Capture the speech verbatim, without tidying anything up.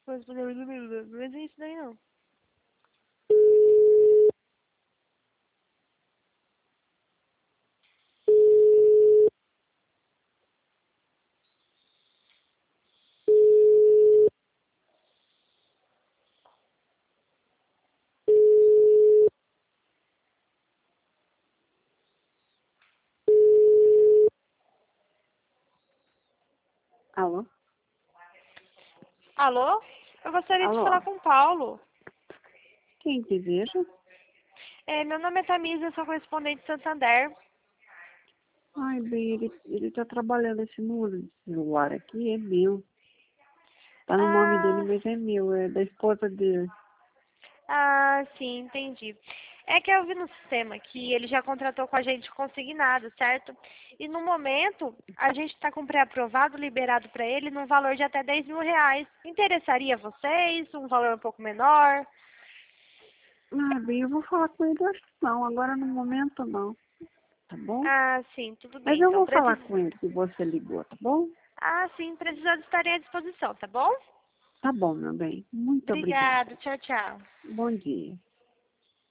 correspondente do número. Não existe daí não. Alô? Alô? Eu gostaria de Alô? falar com o Paulo. Quem deseja? É, meu nome é Tamisa, eu sou correspondente de Santander. Ai, bem, ele, ele tá trabalhando esse número de celular aqui, é meu. Tá no nome dele, Ah, mas é meu, é da esposa dele. ah, sim, entendi. É que eu vi no sistema que ele já contratou com a gente consignado, certo? E no momento, a gente está com pré-aprovado, liberado para ele, num valor de até dez mil reais. Interessaria vocês? Um valor um pouco menor? Ah, bem, eu vou falar com ele, acho que não, agora no momento não, tá bom? Ah, sim, tudo Mas bem. eu Então, vou falar precisa... com ele que você ligou, tá bom? Ah, sim, precisando estarem à disposição, tá bom? Tá bom, meu bem. Muito obrigada. Obrigada, tchau, tchau. Bom dia.